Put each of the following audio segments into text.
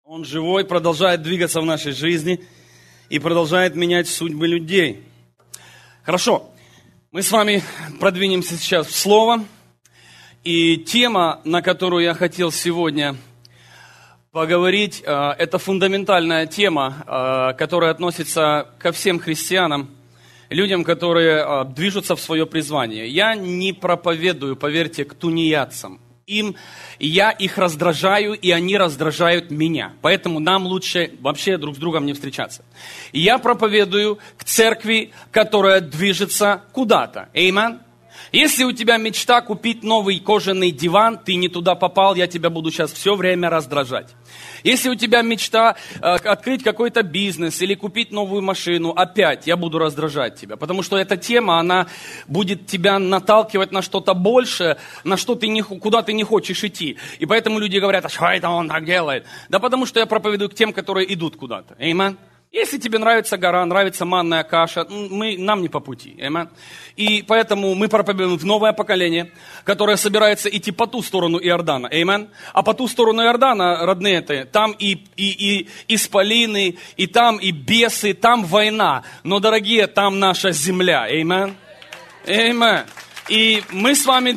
Он живой, продолжает двигаться в нашей жизни и продолжает менять судьбы людей. Хорошо, мы с вами продвинемся сейчас в Слово. И тема, на которую я хотел сегодня поговорить, это фундаментальная тема, которая относится ко всем христианам, людям, которые движутся в свое призвание. Я не проповедую, поверьте, к тунеядцам. Я их раздражаю, и они раздражают меня. Поэтому нам лучше вообще друг с другом не встречаться. Я проповедую к церкви, которая движется куда-то. Аминь. Если у тебя мечта купить новый кожаный диван, ты не туда попал, я тебя буду сейчас все время раздражать. Если у тебя мечта открыть какой-то бизнес или купить новую машину, опять я буду раздражать тебя. Потому что эта тема, она будет тебя наталкивать на что-то большее, на что куда ты не хочешь идти. И поэтому люди говорят, а что это он так делает? Да потому что я проповедую к тем, которые идут куда-то. Аминь. Если тебе нравится гора, нравится манная каша, нам не по пути. Аминь. И поэтому мы проповедуем в новое поколение, которое собирается идти по ту сторону Иордана. Аминь. А по ту сторону Иордана, родные, там и исполины, и там и бесы, там война. Но, дорогие, там наша земля. Аминь. Аминь. И мы с вами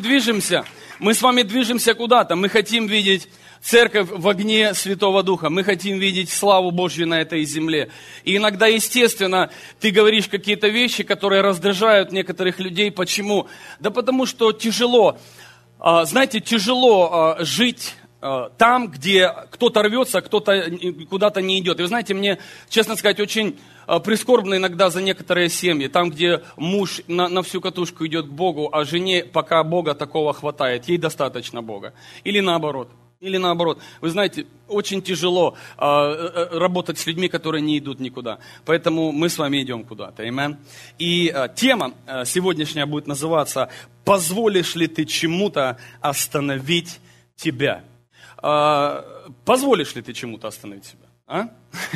движемся куда-то. Мы хотим видеть церковь в огне Святого Духа. Мы хотим видеть славу Божью на этой земле. И иногда, естественно, ты говоришь какие-то вещи, которые раздражают некоторых людей. Почему? Да потому что тяжело. Знаете, тяжело жить там, где кто-то рвется, кто-то куда-то не идет. И вы знаете, мне, честно сказать, очень прискорбно иногда за некоторые семьи. Там, где муж на всю катушку идет к Богу, а жене пока Бога такого хватает. Ей достаточно Бога. Или наоборот. Вы знаете, очень тяжело работать с людьми, которые не идут никуда. Поэтому мы с вами идем куда-то. Аминь. И тема сегодняшняя будет называться «Позволишь ли ты чему-то остановить тебя?» Позволишь ли ты чему-то остановить себя? А?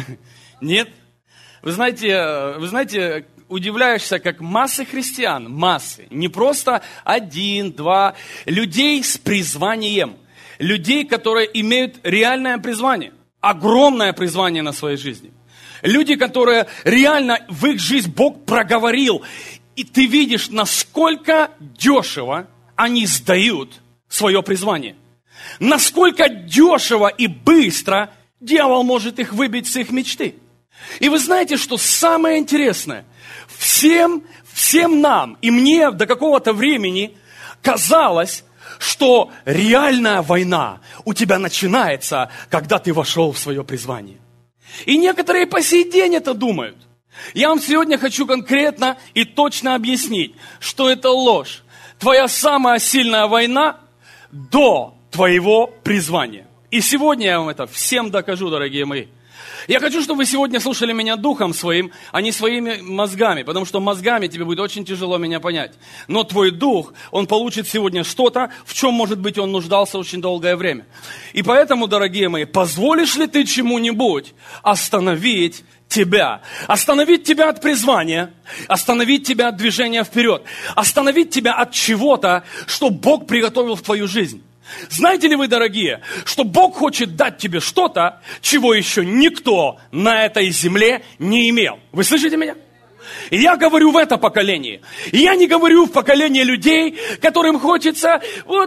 Нет? Вы знаете, удивляешься, как массы христиан, не просто 1-2, людей с призванием. Людей, которые имеют реальное призвание, огромное призвание на своей жизни. Люди, которые реально в их жизнь Бог проговорил. И ты видишь, насколько дешево они сдают свое призвание. Насколько дешево и быстро дьявол может их выбить с их мечты. И вы знаете, что самое интересное? Всем нам, и мне до какого-то времени казалось, что реальная война у тебя начинается, когда ты вошел в свое призвание. И некоторые по сей день это думают. Я вам сегодня хочу конкретно и точно объяснить, что это ложь. Твоя самая сильная война до твоего призвания. И сегодня я вам это всем докажу, дорогие мои. Я хочу, чтобы вы сегодня слушали меня духом своим, а не своими мозгами, потому что мозгами тебе будет очень тяжело меня понять. Но твой дух, он получит сегодня что-то, в чем, может быть, он нуждался очень долгое время. И поэтому, дорогие мои, позволишь ли ты чему-нибудь остановить тебя? Остановить тебя от призвания, остановить тебя от движения вперед, остановить тебя от чего-то, что Бог приготовил в твою жизнь. Знаете ли вы, дорогие, что Бог хочет дать тебе что-то, чего еще никто на этой земле не имел? Вы слышите меня? И я говорю в это поколение. И я не говорю в поколение людей, которым хочется,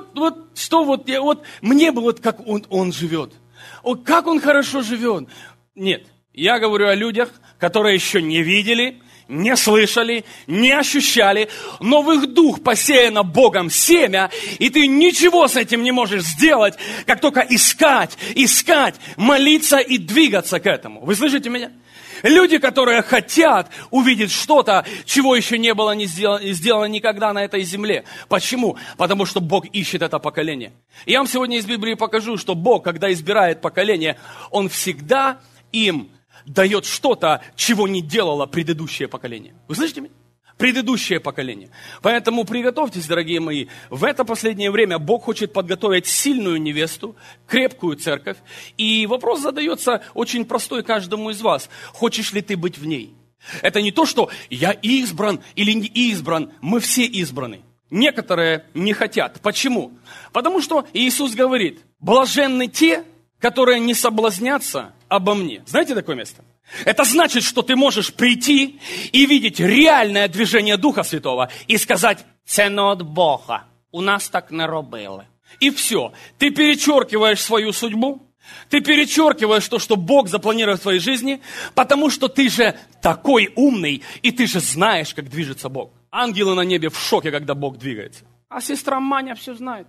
мне бы как он живет. Как он хорошо живет. Нет, я говорю о людях, которые еще не видели, не слышали, не ощущали, но в их дух посеяно Богом семя, и ты ничего с этим не можешь сделать, как только искать, молиться и двигаться к этому. Вы слышите меня? Люди, которые хотят увидеть что-то, чего еще не было сделано никогда на этой земле. Почему? Потому что Бог ищет это поколение. И я вам сегодня из Библии покажу, что Бог, когда избирает поколение, Он всегда им дает что-то, чего не делало предыдущее поколение. Вы слышите меня? Предыдущее поколение. Поэтому приготовьтесь, дорогие мои. В это последнее время Бог хочет подготовить сильную невесту, крепкую церковь. И вопрос задается очень простой каждому из вас. Хочешь ли ты быть в ней? Это не то, что я избран или не избран. Мы все избраны. Некоторые не хотят. Почему? Потому что Иисус говорит, блаженны те, которые не соблазнятся обо мне. Знаете такое место? Это значит, что ты можешь прийти и видеть реальное движение Духа Святого и сказать: «Це не от Бога, у нас так не робили». И все. Ты перечеркиваешь свою судьбу, ты перечеркиваешь то, что Бог запланировал в твоей жизни, потому что ты же такой умный, и ты же знаешь, как движется Бог. Ангелы на небе в шоке, когда Бог двигается. А сестра Маня все знает.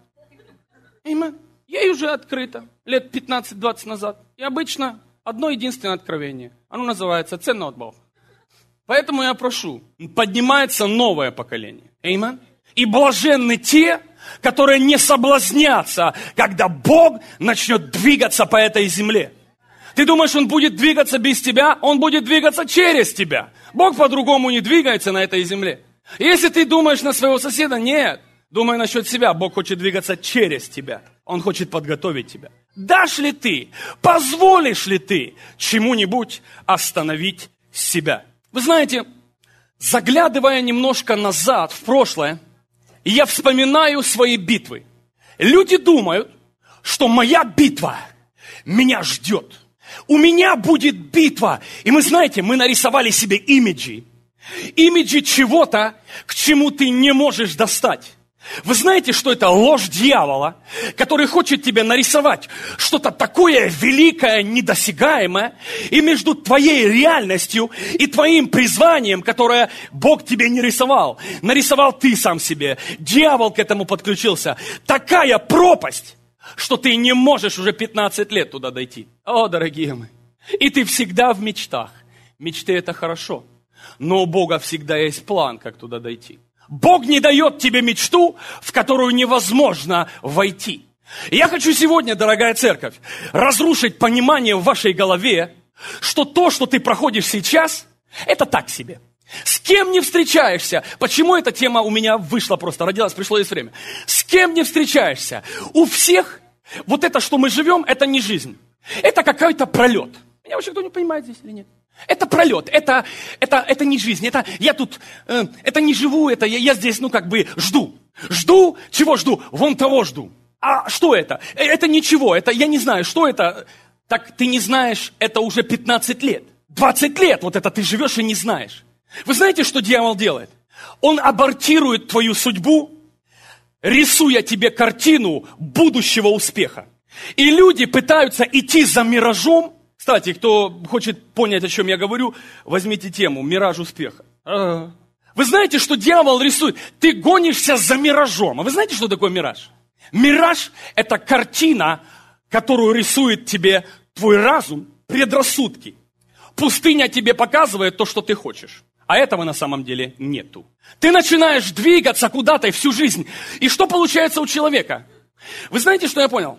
Amen. Ей уже открыто, лет 15-20 назад. И обычно одно единственное откровение. Оно называется «Це не от Бога». Поэтому я прошу, поднимается новое поколение. Amen. И блаженны те, которые не соблазнятся, когда Бог начнет двигаться по этой земле. Ты думаешь, Он будет двигаться без тебя? Он будет двигаться через тебя. Бог по-другому не двигается на этой земле. Если ты думаешь на своего соседа, нет. Думай насчет себя. Бог хочет двигаться через тебя. Он хочет подготовить тебя. Дашь ли ты, позволишь ли ты чему-нибудь остановить себя? Вы знаете, заглядывая немножко назад, в прошлое, я вспоминаю свои битвы. Люди думают, что моя битва меня ждет. У меня будет битва. И мы, знаете, мы нарисовали себе имиджи. Имиджи чего-то, к чему ты не можешь достать. Вы знаете, что это ложь дьявола, который хочет тебе нарисовать что-то такое великое, недосягаемое, и между твоей реальностью и твоим призванием, которое Бог тебе не рисовал, нарисовал ты сам себе. Дьявол к этому подключился. Такая пропасть, что ты не можешь уже 15 лет туда дойти. О, дорогие мои, и ты всегда в мечтах. Мечты – это хорошо, но у Бога всегда есть план, как туда дойти. Бог не дает тебе мечту, в которую невозможно войти. И я хочу сегодня, дорогая церковь, разрушить понимание в вашей голове, что то, что ты проходишь сейчас, это так себе. С кем не встречаешься? Почему эта тема у меня вышла просто, родилась, пришло есть время. С кем не встречаешься? У всех вот это, что мы живем, это не жизнь. Это какой-то пролет. Меня вообще кто не понимает здесь или нет? Это пролет, это не жизнь, это я тут, это не живу, это я здесь, жду. Жду, чего жду? Вон того жду. А что это? Это ничего, это я не знаю, что это. Так ты не знаешь, это уже 15 лет. 20 лет вот это ты живешь и не знаешь. Вы знаете, что дьявол делает? Он абортирует твою судьбу, рисуя тебе картину будущего успеха. И люди пытаются идти за миражом. Кстати, кто хочет понять, о чем я говорю, возьмите тему «Мираж успеха». Вы знаете, что дьявол рисует? Ты гонишься за миражом. А вы знаете, что такое мираж? Мираж – это картина, которую рисует тебе твой разум, предрассудки. Пустыня тебе показывает то, что ты хочешь. А этого на самом деле нету. Ты начинаешь двигаться куда-то всю жизнь. И что получается у человека? Вы знаете, что я понял?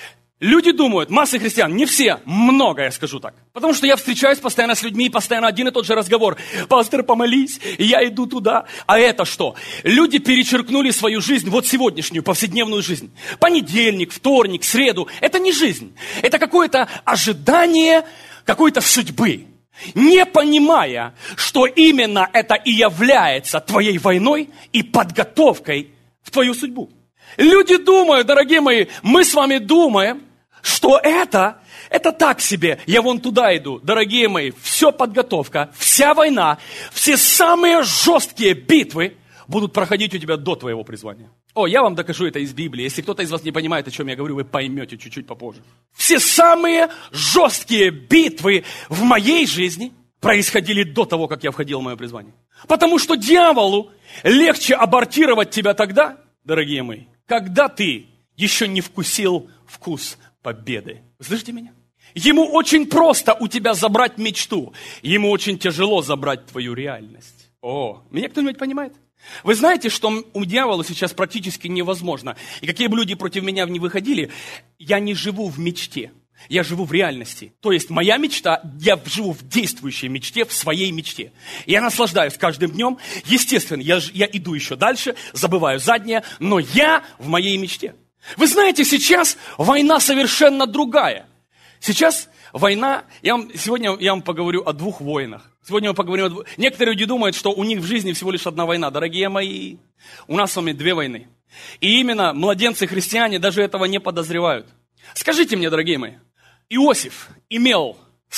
Люди думают, массы христиан, не все, много, я скажу так. Потому что я встречаюсь постоянно с людьми, постоянно один и тот же разговор. Пастор, помолись, я иду туда. А это что? Люди перечеркнули свою жизнь, вот сегодняшнюю, повседневную жизнь. Понедельник, вторник, среду. Это не жизнь. Это какое-то ожидание какой-то судьбы. Не понимая, что именно это и является твоей войной и подготовкой в твою судьбу. Люди думают, дорогие мои, мы с вами думаем, что это так себе, я вон туда иду. Дорогие мои, все подготовка, вся война, все самые жесткие битвы будут проходить у тебя до твоего призвания. О, я вам докажу это из Библии. Если кто-то из вас не понимает, о чем я говорю, вы поймете чуть-чуть попозже. Все самые жесткие битвы в моей жизни происходили до того, как я входил в мое призвание. Потому что дьяволу легче абортировать тебя тогда, дорогие мои, когда ты еще не вкусил вкус победы. Слышите меня? Ему очень просто у тебя забрать мечту. Ему очень тяжело забрать твою реальность. О, меня кто-нибудь понимает? Вы знаете, что у дьявола сейчас практически невозможно. И какие бы люди против меня не выходили, я не живу в мечте. Я живу в реальности. То есть моя мечта, я живу в действующей мечте, в своей мечте. Я наслаждаюсь каждым днем. Естественно, я иду еще дальше, забываю заднее, но я в моей мечте. Вы знаете, сейчас война совершенно другая. Сейчас война, сегодня я вам поговорю о двух войнах. Сегодня мы поговорим о двух. Некоторые люди думают, что у них в жизни всего лишь одна война. Дорогие мои, у нас с вами две войны. И именно младенцы-христиане даже этого не подозревают. Скажите мне, дорогие мои, Иосиф имел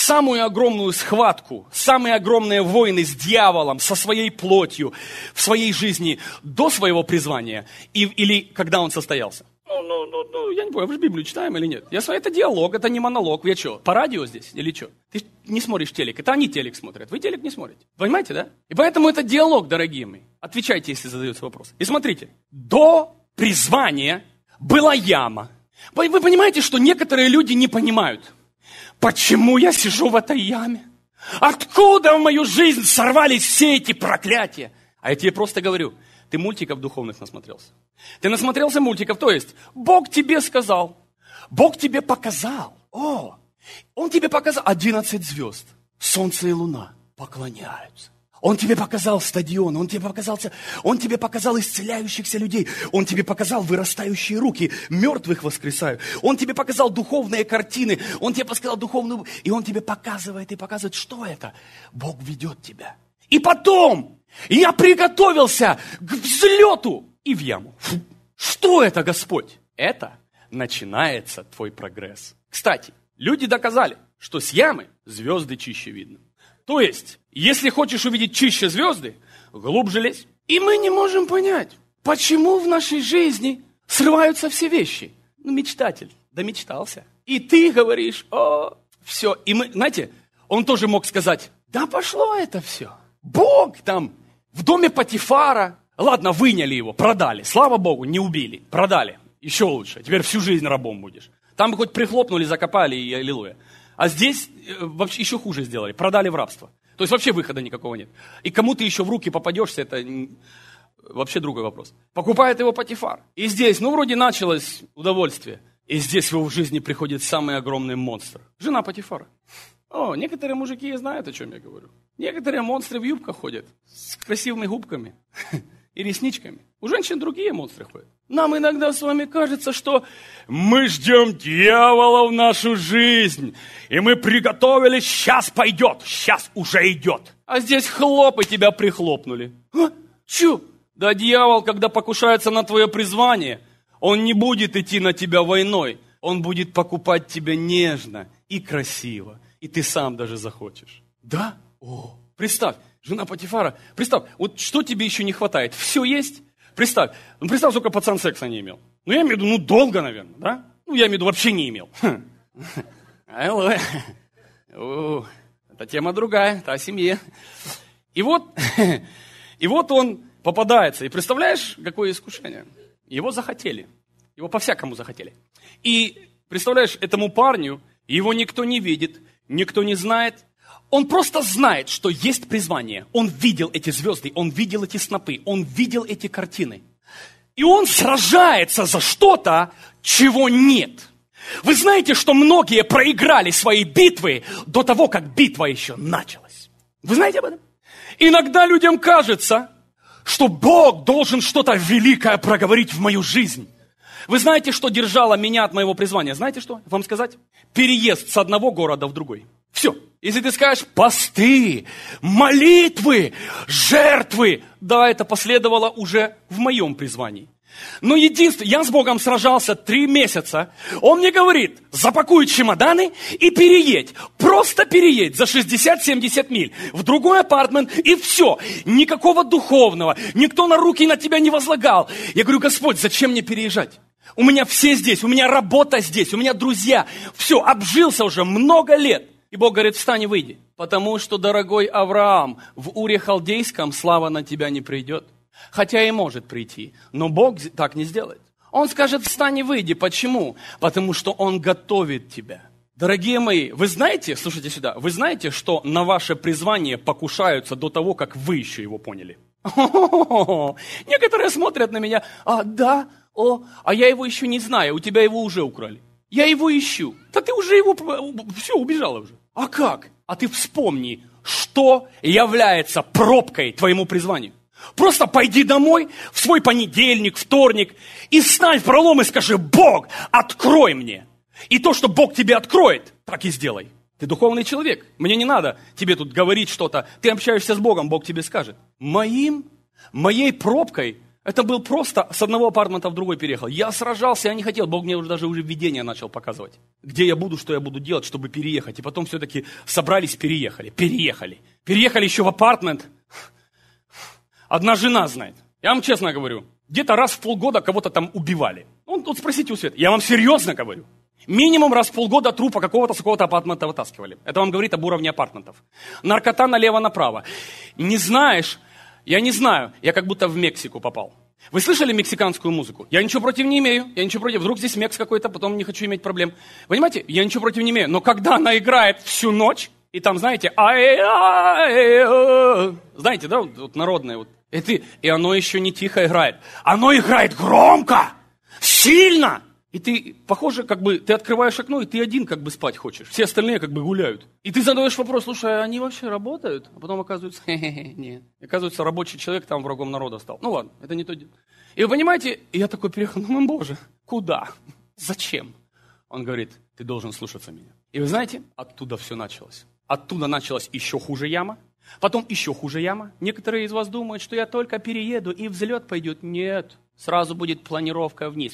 самую огромную схватку, самые огромные войны с дьяволом, со своей плотью в своей жизни до своего призвания или когда он состоялся? Я не понял, вы же Библию читаем или нет? Это диалог, это не монолог. Я что, по радио здесь или что? Ты не смотришь телек, это они телек смотрят, вы телек не смотрите. Понимаете, да? И поэтому это диалог, дорогие мои. Отвечайте, если задается вопрос. И смотрите, до призвания была яма. Вы понимаете, что некоторые люди не понимают, почему я сижу в этой яме? Откуда в мою жизнь сорвались все эти проклятия? А я тебе просто говорю, ты мультиков духовных насмотрелся. Ты насмотрелся мультиков, то есть Бог тебе сказал, Бог тебе показал. Он тебе показал 11 звезд, солнце и луна поклоняются. Он тебе показал стадион, он тебе показал исцеляющихся людей, он тебе показал вырастающие руки, мертвых воскресают, он тебе показал духовные картины, он тебе показал духовную, и он тебе показывает, что это? Бог ведет тебя. И потом я приготовился к взлету и в яму. Что это, Господь? Это начинается твой прогресс. Кстати, люди доказали, что с ямы звезды чище видно. То есть, если хочешь увидеть чище звезды, глубже лезь. И мы не можем понять, почему в нашей жизни срываются все вещи. Мечтатель, домечтался. И ты говоришь, все. И мы, знаете, он тоже мог сказать, да пошло это все. Бог там в доме Потифара, ладно, выняли его, продали. Слава Богу, не убили, продали. Еще лучше, теперь всю жизнь рабом будешь. Там бы хоть прихлопнули, закопали и аллилуйя. А здесь вообще еще хуже сделали, продали в рабство. То есть вообще выхода никакого нет. И кому ты еще в руки попадешься, это вообще другой вопрос. Покупает его Потифар. И здесь, вроде началось удовольствие. И здесь в его жизни приходит самый огромный монстр. Жена Потифара. Некоторые мужики знают, о чем я говорю. Некоторые монстры в юбках ходят с красивыми губками и ресничками. У женщин другие монстры ходят. Нам иногда с вами кажется, что мы ждем дьявола в нашу жизнь. И мы приготовились, сейчас пойдет, сейчас уже идет. А здесь хлоп, и тебя прихлопнули. Чё? Да дьявол, когда покушается на твое призвание, он не будет идти на тебя войной. Он будет покупать тебя нежно и красиво. И ты сам даже захочешь. Да? Представь, жена Потифара, представь, вот что тебе еще не хватает? Все есть? Представь, сколько пацан секса не имел. Я имею в виду, долго, наверное, да? Я имею в виду, вообще не имел. Это тема другая, это о семье. И вот он попадается. И представляешь, какое искушение? Его захотели. Его по-всякому захотели. И представляешь, этому парню, его никто не видит, никто не знает. Он просто знает, что есть призвание. Он видел эти звезды, он видел эти снопы, он видел эти картины. И он сражается за что-то, чего нет. Вы знаете, что многие проиграли свои битвы до того, как битва еще началась. Вы знаете об этом? Иногда людям кажется, что Бог должен что-то великое проговорить в мою жизнь. Вы знаете, что держало меня от моего призвания? Знаете что? Вам сказать? Переезд с одного города в другой. Все. Если ты скажешь посты, молитвы, жертвы, да, это последовало уже в моем призвании. Но единственное, я с Богом сражался 3 месяца. Он мне говорит, запакуй чемоданы и переедь. Просто переедь за 60-70 миль в другой апартмент и все. Никакого духовного. Никто на руки на тебя не возлагал. Я говорю, Господь, зачем мне переезжать? У меня все здесь, у меня работа здесь, у меня друзья. Все, обжился уже много лет. И Бог говорит, встань и выйди. Потому что, дорогой Авраам, в Уре Халдейском слава на тебя не придет. Хотя и может прийти, но Бог так не сделает. Он скажет, встань и выйди. Почему? Потому что Он готовит тебя. Дорогие мои, вы знаете, слушайте сюда, вы знаете, что на ваше призвание покушаются до того, как вы еще его поняли? Некоторые смотрят на меня, а я его еще не знаю, у тебя его уже украли. Я его ищу. Да ты уже его, все, убежала уже. А как? А ты вспомни, что является пробкой твоему призванию. Просто пойди домой в свой понедельник, вторник и встань в пролом и скажи, Бог, открой мне. И то, что Бог тебе откроет, так и сделай. Ты духовный человек. Мне не надо тебе тут говорить что-то. Ты общаешься с Богом, Бог тебе скажет. Моей пробкой Это был просто с одного апартмента в другой переехал. Я сражался, я не хотел. Бог мне уже видение начал показывать. Где я буду, что я буду делать, чтобы переехать. И потом все-таки собрались, переехали. Переехали еще в апартмент. Одна жена знает. Я вам честно говорю, где-то раз в полгода кого-то там убивали. Ну, тут спросите у Светы. Я вам серьезно говорю. Минимум раз в полгода трупа какого-то с какого-то апартмента вытаскивали. Это вам говорит об уровне апартментов. Наркота налево-направо. Не знаешь... Я не знаю, я как будто в Мексику попал. Вы слышали мексиканскую музыку? Я ничего против не имею, Вдруг здесь мекс какой-то, потом не хочу иметь проблем. Понимаете, я ничего против не имею. Но когда она играет всю ночь, и там, знаете, знаете, да, вот народное, вот, и оно еще не тихо играет. Оно играет громко, сильно. И ты, похоже, как бы, ты открываешь окно, и ты один как бы спать хочешь. Все остальные как бы гуляют. И ты задаешь вопрос, слушай, а они вообще работают? А потом оказывается, нет. Оказывается, рабочий человек там врагом народа стал. Ну ладно, это не то дело. И вы понимаете, и я такой переехал, ну мой Боже, куда? Зачем? Он говорит, ты должен слушаться меня. И вы знаете, оттуда все началось. Оттуда началась еще хуже яма. Потом еще хуже яма. Некоторые из вас думают, что я только перееду, и взлет пойдет. Нет. Сразу будет планировка вниз.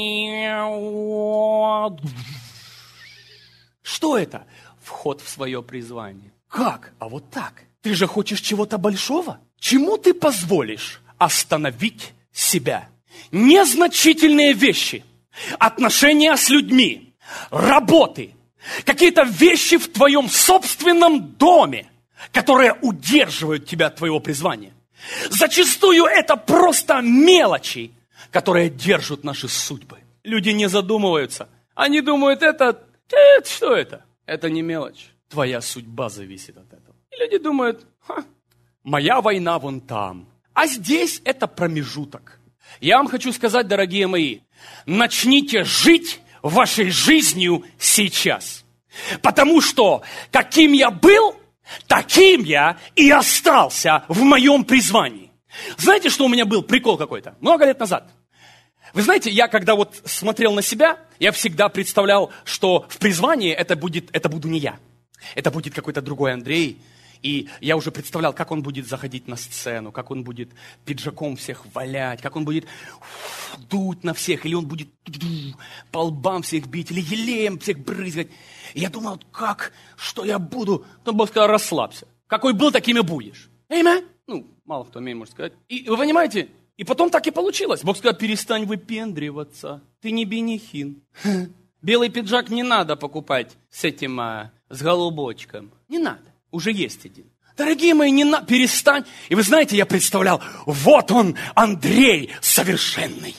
Что это? Вход в свое призвание. Как? А вот так. Ты же хочешь чего-то большого? Чему ты позволишь остановить себя? Незначительные вещи, отношения с людьми, работы, какие-то вещи в твоем собственном доме, которые удерживают тебя от твоего призвания. Зачастую это просто мелочи, которые держат наши судьбы. Люди не задумываются. Они думают, что это? Это не мелочь. Твоя судьба зависит от этого. И люди думают, моя война вон там. А здесь это промежуток. Я вам хочу сказать, дорогие мои, начните жить вашей жизнью сейчас. Потому что каким я был, таким я и остался в моем призвании. Знаете, что у меня был прикол какой-то? Много лет назад. Вы знаете, я когда вот смотрел на себя, я всегда представлял, что в призвании это буду не я. Это будет какой-то другой Андрей. И я уже представлял, как он будет заходить на сцену, как он будет пиджаком всех валять, как он будет дуть на всех, или он будет по лбам всех бить, или елеем всех брызгать. И я думал, что я буду? Но Бог сказал, расслабься. Какой был, таким и будешь. Аминь. Ну, мало кто умеет, может сказать. И вы понимаете, и потом так и получилось. Бог сказал, перестань выпендриваться. Ты не Бенихин. Белый пиджак не надо покупать с голубочком. Не надо. Уже есть один. Дорогие мои, перестань. И вы знаете, я представлял, вот он, Андрей совершенный.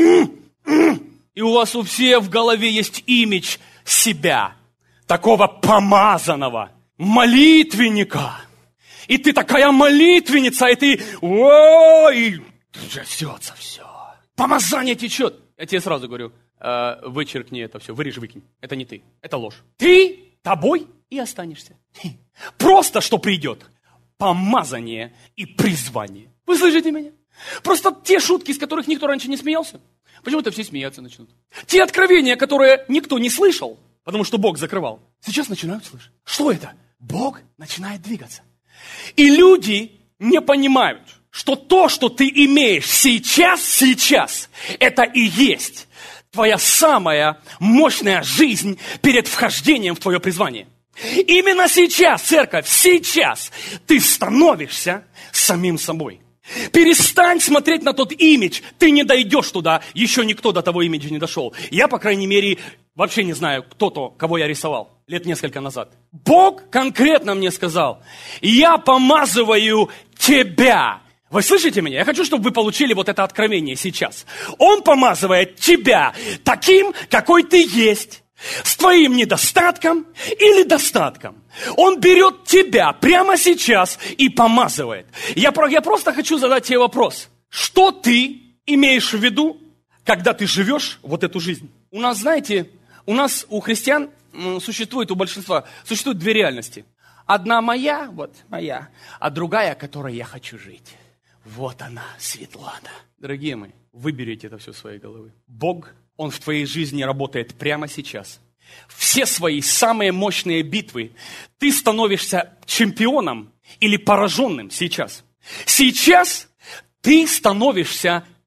И у вас у всех в голове есть имидж себя, такого помазанного молитвенника. И ты такая молитвенница, и ты, и трясется все. Помазание течет. Я тебе сразу говорю, вычеркни это все, вырежь, выкинь. Это не ты, это ложь. Ты тобой и останешься. Просто что придет? Помазание и призвание. Вы слышите меня? Просто те шутки, из которых никто раньше не смеялся, почему-то все смеяться начнут. Те откровения, которые никто не слышал, потому что Бог закрывал, сейчас начинают слышать. Что это? Бог начинает двигаться. И люди не понимают, что то, что ты имеешь сейчас, это и есть твоя самая мощная жизнь перед вхождением в твое призвание. Именно сейчас, церковь, сейчас ты становишься самим собой. Перестань смотреть на тот имидж, ты не дойдешь туда, еще никто до того имиджа не дошел. Я, по крайней мере, вообще не знаю, кто-то, кого я рисовал лет несколько назад. Бог конкретно мне сказал, я помазываю тебя. Вы слышите меня? Я хочу, чтобы вы получили вот это откровение сейчас. Он помазывает тебя таким, какой ты есть. С твоим недостатком или достатком. Он берет тебя прямо сейчас и помазывает. Я просто хочу задать тебе вопрос. Что ты имеешь в виду, когда ты живешь вот эту жизнь? У нас, знаете, у христиан существует, у большинства, существует две реальности. Одна моя, а другая, которой я хочу жить. Вот она, Светлана. Дорогие мои, выберите это все в своей головы. Бог, Он в твоей жизни работает прямо сейчас. Все свои самые мощные битвы ты становишься чемпионом или пораженным сейчас. Сейчас ты становишься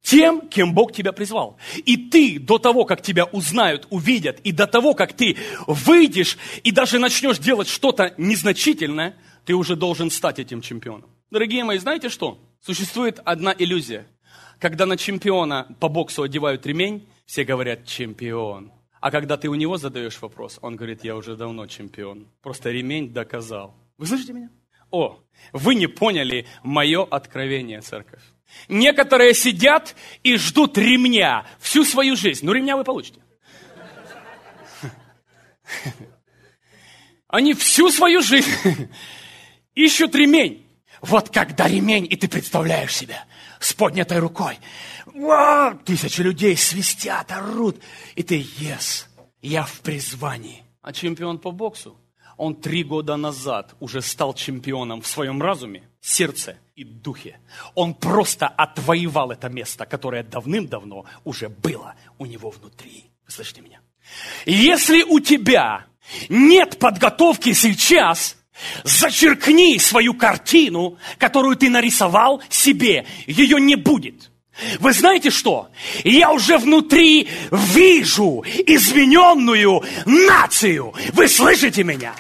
тем, кем Бог тебя призвал. И ты до того, как тебя узнают, увидят, и до того, как ты выйдешь и даже начнешь делать что-то незначительное, ты уже должен стать этим чемпионом. Дорогие мои, знаете что? Существует одна иллюзия. Когда на чемпиона по боксу одевают ремень, все говорят «чемпион». А когда ты у него задаешь вопрос, он говорит «я уже давно чемпион». Просто ремень доказал. Вы слышите меня? О, вы не поняли мое откровение, церковь. Некоторые сидят и ждут ремня всю свою жизнь. Ну, ремня вы получите. Они всю свою жизнь ищут ремень. Вот когда ремень, и ты представляешь себя с поднятой рукой. Вау, 1000 людей свистят, орут. И ты, yes, я в призвании. А чемпион по боксу, он 3 года назад уже стал чемпионом в своем разуме, сердце и духе. Он просто отвоевал это место, которое давным-давно уже было у него внутри. Вы слышите меня? Если у тебя нет подготовки сейчас, зачеркни свою картину, которую ты нарисовал себе. Ее не будет. Вы знаете что? Я уже внутри вижу измененную нацию. Вы слышите меня?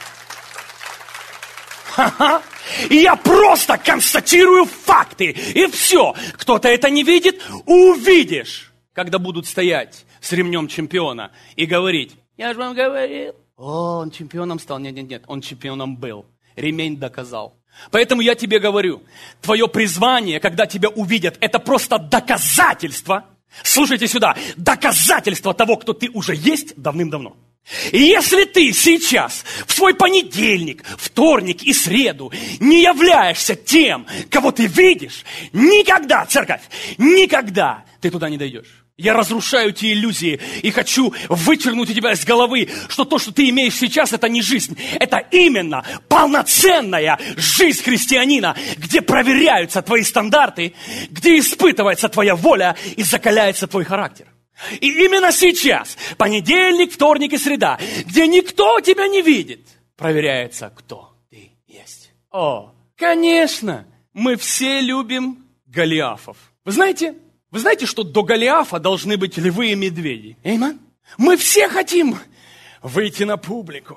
Ха-ха. И я просто констатирую факты. И все. Кто-то это не видит, увидишь. Когда будут стоять с ремнем чемпиона и говорить, я же вам говорил. О, он чемпионом стал. Нет, он чемпионом был. Ремень доказал. Поэтому я тебе говорю, твое призвание, когда тебя увидят, это просто доказательство. Слушайте сюда, доказательство того, кто ты уже есть давным-давно. И если ты сейчас, в свой понедельник, вторник и среду не являешься тем, кого ты видишь, никогда, церковь, никогда ты туда не дойдешь. Я разрушаю те иллюзии и хочу вычеркнуть у тебя из головы, что то, что ты имеешь сейчас, это не жизнь. Это именно полноценная жизнь христианина, где проверяются твои стандарты, где испытывается твоя воля и закаляется твой характер. И именно сейчас, понедельник, вторник и среда, где никто тебя не видит, проверяется, кто ты есть. О, конечно, мы все любим Голиафов. Вы знаете, что до Голиафа должны быть львы и медведи? Эйман? Мы все хотим выйти на публику.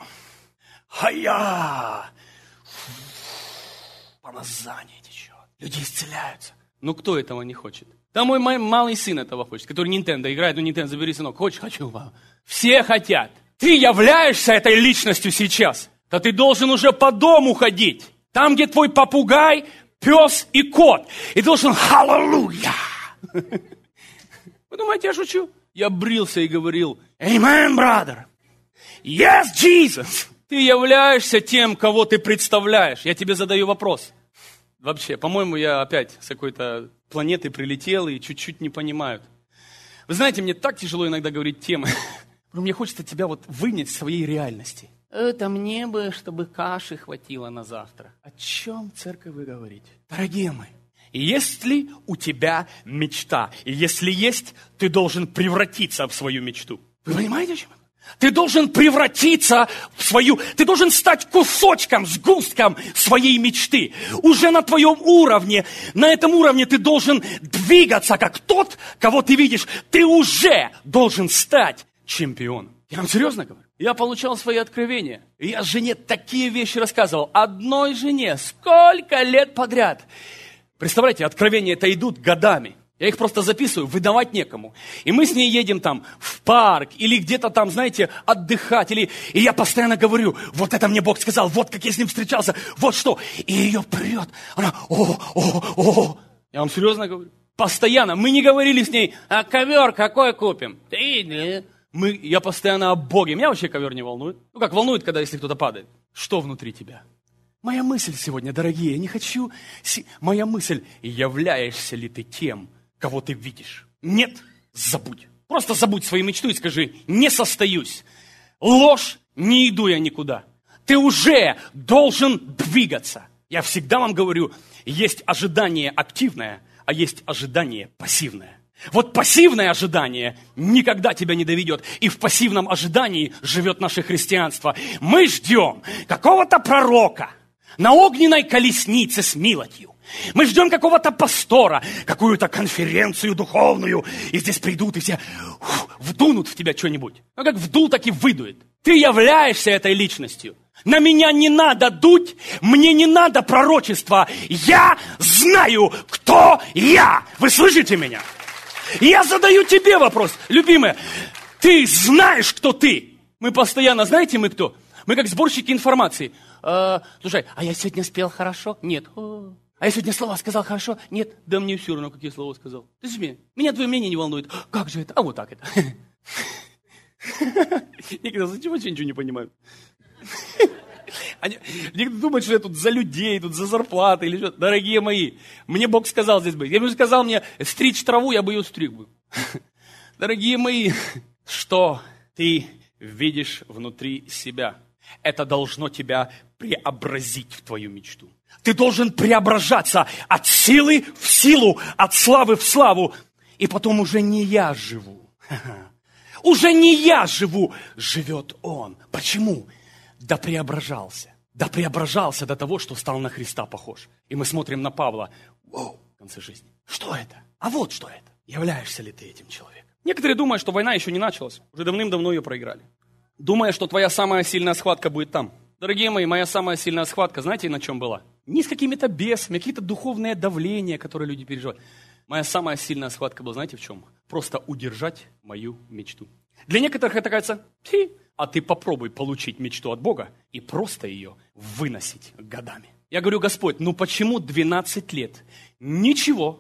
Хая! Помазание течет. Люди исцеляются. Ну, кто этого не хочет? Да мой малый сын этого хочет, который Nintendo играет. Ну, Nintendo, забери, сынок. Хочешь? Хочу. Все хотят. Ты являешься этой личностью сейчас. Да ты должен уже по дому ходить. Там, где твой попугай, пес и кот. И должен «Халлелуя!» Вы думаете, я шучу? Я брился и говорил «Amen, brother! Yes, Jesus!» Ты являешься тем, кого ты представляешь. Я тебе задаю вопрос. Вообще, по-моему, я опять с какой-то планеты прилетел и чуть-чуть не понимают. Вы знаете, мне так тяжело иногда говорить темы. Мне хочется тебя вот вынять из своей реальности. Это мне бы, чтобы каши хватило на завтра. О чем, церковь, вы говорите? Дорогие мои, есть ли у тебя мечта? И если есть, ты должен превратиться в свою мечту. Вы понимаете, о чем это? Ты должен превратиться в свою... Ты должен стать кусочком, сгустком своей мечты. Уже на твоем уровне, на этом уровне ты должен двигаться, как тот, кого ты видишь. Ты уже должен стать чемпионом. Я вам серьезно говорю. Я получал свои откровения. Я жене такие вещи рассказывал. Одной жене сколько лет подряд. Представляете, откровения-то идут годами. Я их просто записываю, выдавать некому. И мы с ней едем там в парк или где-то там, знаете, отдыхать. И я постоянно говорю, вот это мне Бог сказал, вот как я с ним встречался, вот что. И ее прет. Она, о. Я вам серьезно говорю. Постоянно. Мы не говорили с ней, а ковер какой купим? Я постоянно о Боге. Меня вообще ковер не волнует. Ну как волнует, когда если кто-то падает. Что внутри тебя? Моя мысль сегодня, дорогие, я не хочу... Моя мысль, являешься ли ты тем, кого ты видишь? Нет, забудь. Просто забудь свою мечту и скажи, не состоюсь. Ложь, не иду я никуда. Ты уже должен двигаться. Я всегда вам говорю, есть ожидание активное, а есть ожидание пассивное. Вот пассивное ожидание никогда тебя не доведет. И в пассивном ожидании живет наше христианство. Мы ждем какого-то пророка на огненной колеснице с милостью. Мы ждем какого-то пастора, какую-то конференцию духовную, и здесь придут и все вдунут в тебя что-нибудь. Ну, как вдул, так и выдует. Ты являешься этой личностью. На меня не надо дуть, мне не надо пророчества. Я знаю, кто я. Вы слышите меня? Я задаю тебе вопрос, любимая. Ты знаешь, кто ты? Мы постоянно, знаете, мы кто? Мы как сборщики информации. Слушай, а я сегодня спел хорошо? Нет. А я сегодня слова сказал хорошо? Нет. Да мне все равно, какие слова сказал. Ты же меня твое мнение не волнует. Как же это? А вот так это. Некоторые вообще ничего не понимают. Некоторые думают, что я тут за людей, тут за зарплаты или что. Дорогие мои, мне Бог сказал здесь быть. Если бы сказал мне стричь траву, я бы ее стриг бы. Дорогие мои, что ты видишь внутри себя? Это должно тебя преобразить в твою мечту. Ты должен преображаться от силы в силу, от славы в славу. И потом уже не я живу. Уже не я живу, живет Он. Почему? Да преображался. Да преображался до того, что стал на Христа похож. И мы смотрим на Павла. Воу, в конце жизни. Что это? А вот что это. Являешься ли ты этим человеком? Некоторые думают, что война еще не началась. Уже давным-давно ее проиграли. Думая, что твоя самая сильная схватка будет там. Дорогие мои, моя самая сильная схватка, знаете, на чем была? Не с какими-то бесами, какие-то духовные давления, которые люди переживают. Моя самая сильная схватка была, знаете, в чем? Просто удержать мою мечту. Для некоторых это кажется, а ты попробуй получить мечту от Бога и просто ее выносить годами. Я говорю, Господь, ну почему 12 лет ничего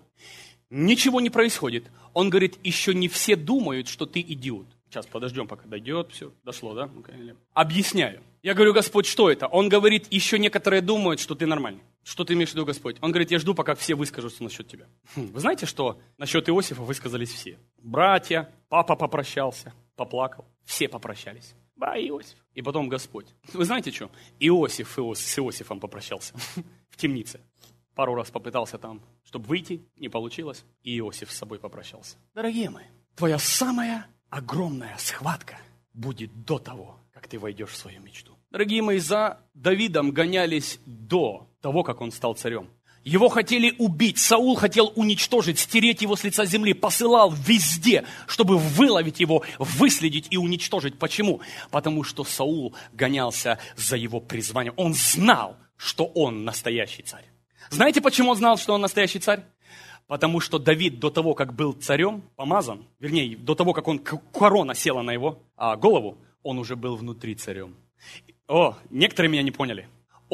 не происходит? Он говорит, еще не все думают, что ты идиот. Сейчас подождем, пока дойдет, все, дошло, да? Объясняю. Я говорю, Господь, что это? Он говорит, еще некоторые думают, что ты нормальный. Что ты имеешь в виду, Господь? Он говорит, я жду, пока все выскажутся насчет тебя. Вы знаете, что насчет Иосифа высказались все? Братья, папа попрощался, поплакал. Все попрощались. Иосиф. И потом Господь. Вы знаете что? Иосиф с Иосифом попрощался в темнице. Пару раз попытался там, чтобы выйти, не получилось. И Иосиф с собой попрощался. Дорогие мои, твоя самая огромная схватка будет до того, как ты войдешь в свою мечту. Дорогие мои, за Давидом гонялись до того, как он стал царем. Его хотели убить, Саул хотел уничтожить, стереть его с лица земли, посылал везде, чтобы выловить его, выследить и уничтожить. Почему? Потому что Саул гонялся за его призванием. Он знал, что он настоящий царь. Знаете, почему он знал, что он настоящий царь? Потому что Давид до того, как был царем, помазан, вернее, до того, как корона села на его голову, он уже был внутри царем. Некоторые меня не поняли.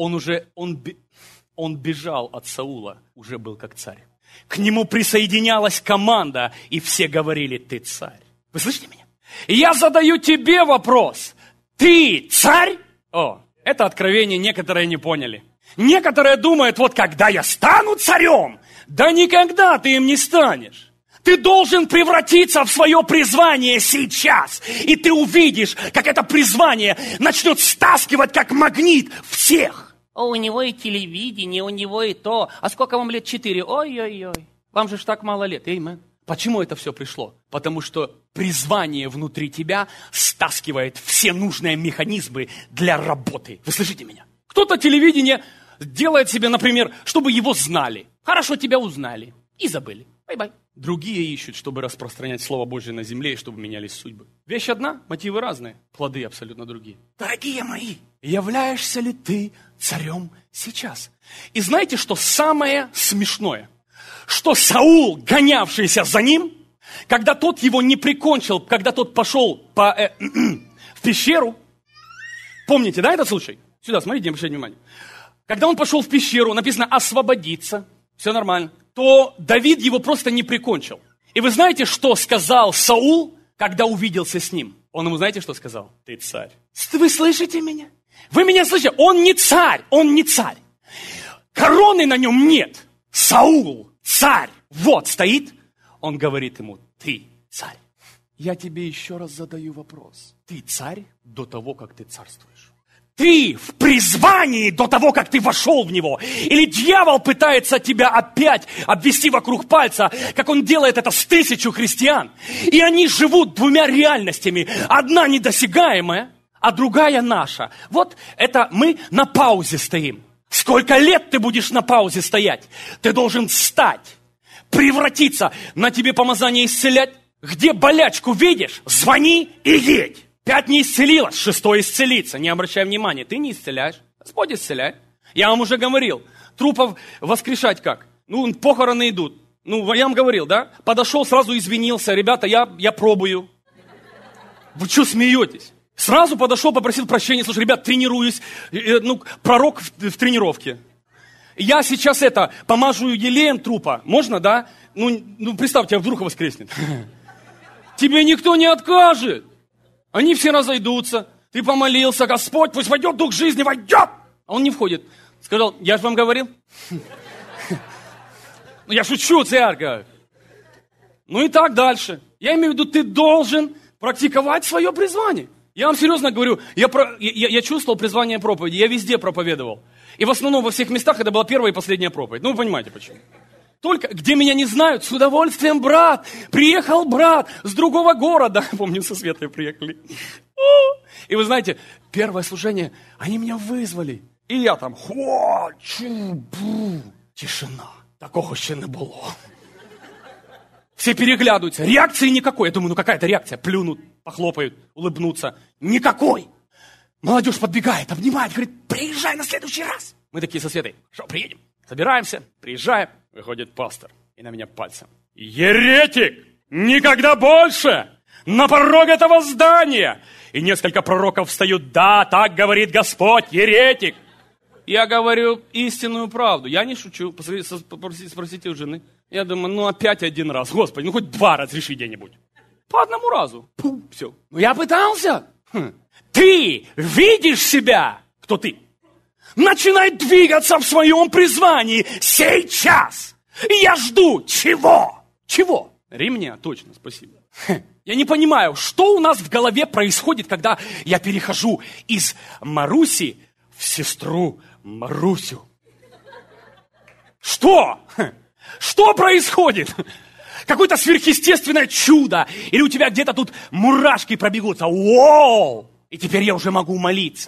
Он бежал от Саула, уже был как царь. К нему присоединялась команда, и все говорили, ты царь. Вы слышите меня? И я задаю тебе вопрос. Ты царь? Это откровение некоторые не поняли. Некоторые думают, вот когда я стану царем, да никогда ты им не станешь. Ты должен превратиться в свое призвание сейчас. И ты увидишь, как это призвание начнет стаскивать, как магнит, всех. У него и телевидение, у него и то. А сколько вам лет? 4. Ой-ой-ой. Вам же ж так мало лет. Эймен. Почему это все пришло? Потому что призвание внутри тебя стаскивает все нужные механизмы для работы. Вы слышите меня? Кто-то телевидение делает себе, например, чтобы его знали. Хорошо, тебя узнали и забыли. Бай-бай. Другие ищут, чтобы распространять Слово Божье на земле и чтобы менялись судьбы. Вещь одна, мотивы разные, плоды абсолютно другие. Дорогие мои, являешься ли ты царем сейчас? И знаете, что самое смешное? Что Саул, гонявшийся за ним, когда тот его не прикончил, когда тот пошел в пещеру, помните, да, этот случай? Сюда, смотрите, не обращайте внимания. Когда он пошел в пещеру, написано «освободиться», все нормально, то Давид его просто не прикончил. И вы знаете, что сказал Саул, когда увиделся с ним? Он ему, знаете, что сказал? Ты царь. Вы слышите меня? Вы меня слышите? Он не царь, он не царь. Короны на нем нет. Саул, царь, вот стоит. Он говорит ему, ты царь. Я тебе еще раз задаю вопрос. Ты царь до того, как ты царствуешь? Ты в призвании до того, как ты вошел в него? Или дьявол пытается тебя опять обвести вокруг пальца, как он делает это с 1000 христиан? И они живут двумя реальностями. Одна недосягаемая, а другая наша. Вот это мы на паузе стоим. Сколько лет ты будешь на паузе стоять? Ты должен встать, превратиться, на тебе помазание исцелять. Где болячку видишь, звони и едь. 5 не исцелилось, 6 исцелится. Не обращай внимания, ты не исцеляешь. Господь исцеляет. Я вам уже говорил, трупов воскрешать как? Похороны идут. Я вам говорил, да? Подошел, сразу извинился. Ребята, я пробую. Вы что смеетесь? Сразу подошел, попросил прощения. Слушай, ребят, тренируюсь. Пророк в тренировке. Я сейчас помажу елеем трупа. Можно, да? Представьте, вдруг воскреснет. Тебе никто не откажет. Они все разойдутся. Ты помолился, Господь, пусть войдет дух жизни, войдет. А он не входит. Сказал, я же вам говорил. Я шучу, церковь. И так дальше. Я имею в виду, ты должен практиковать свое призвание. Я вам серьезно говорю, я чувствовал призвание проповеди, я везде проповедовал. И в основном во всех местах это была первая и последняя проповедь. Вы понимаете почему. Только где меня не знают, с удовольствием, брат. Приехал брат с другого города. Помню, со Светой приехали. И вы знаете, первое служение, они меня вызвали. И я там, тишина. Такого ще не было. Все переглядываются, реакции никакой. Я думаю, какая-то реакция. Плюнут, похлопают, улыбнутся. Никакой. Молодежь подбегает, обнимает, говорит, приезжай на следующий раз. Мы такие со Светой, что, приедем? Собираемся, приезжаем. Выходит пастор и на меня пальцем. Еретик! Никогда больше! На порог этого здания! И несколько пророков встают. Да, так говорит Господь, еретик! Я говорю истинную правду. Я не шучу. Спросите у жены. Я думаю, опять один раз. Господи, хоть 2 разреши где-нибудь. По одному разу. Все. Я пытался. Ты видишь себя? Кто ты? Начинай двигаться в своем призвании сейчас. И я жду. Чего? Чего? Ремня, точно, спасибо. Я не понимаю, что у нас в голове происходит, когда я перехожу из Маруси в сестру Марусю. Что? Что происходит? Какое-то сверхъестественное чудо. Или у тебя где-то тут мурашки пробегутся. Воу! И теперь я уже могу молиться.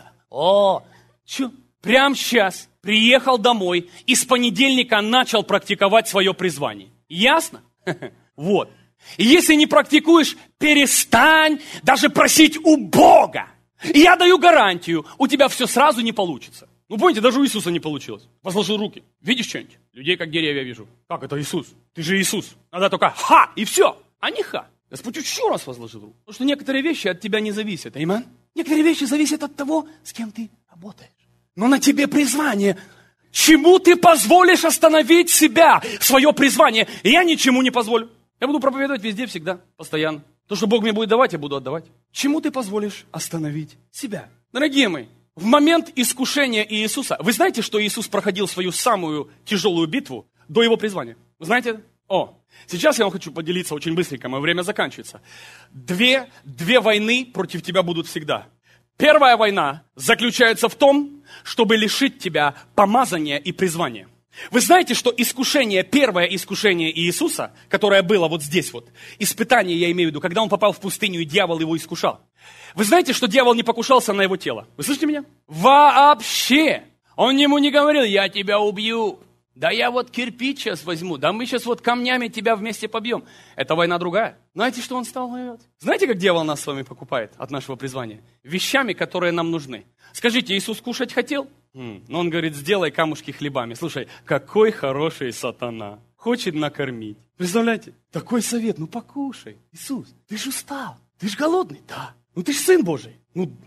Прямо сейчас приехал домой и с понедельника начал практиковать свое призвание. Ясно? Вот. И если не практикуешь, перестань даже просить у Бога. И я даю гарантию, у тебя все сразу не получится. Помните, даже у Иисуса не получилось. Возложил руки. Видишь что-нибудь? Людей как деревья вижу. Как это Иисус? Ты же Иисус. Надо только ха, и все. А не ха. Господь еще раз возложил руку. Потому что некоторые вещи от тебя не зависят. Аминь? Некоторые вещи зависят от того, с кем ты работаешь. Но на тебе призвание. Чему ты позволишь остановить себя, свое призвание? И я ничему не позволю. Я буду проповедовать везде, всегда, постоянно. То, что Бог мне будет давать, я буду отдавать. Чему ты позволишь остановить себя? Дорогие мои, в момент искушения Иисуса, вы знаете, что Иисус проходил свою самую тяжелую битву до его призвания? Вы знаете это? Сейчас я вам хочу поделиться очень быстренько, мое время заканчивается. Две войны против тебя будут всегда. Первая война заключается в том, чтобы лишить тебя помазания и призвания. Вы знаете, что первое искушение Иисуса, которое было вот здесь вот, испытание я имею в виду, когда он попал в пустыню и дьявол его искушал. Вы знаете, что дьявол не покушался на его тело? Вы слышите меня? Вообще! Он ему не говорил, я тебя убью. Да я вот кирпич сейчас возьму, да мы сейчас вот камнями тебя вместе побьем. Это война другая. Знаете, что он стал воевать? Знаете, как дьявол нас с вами покупает от нашего призвания? Вещами, которые нам нужны. Скажите, Иисус кушать хотел? Но он говорит, сделай камушки хлебами. Слушай, какой хороший сатана. Хочет накормить. Представляете? Такой совет, покушай. Иисус, ты же устал, ты же голодный. Да. Ты же Сын Божий.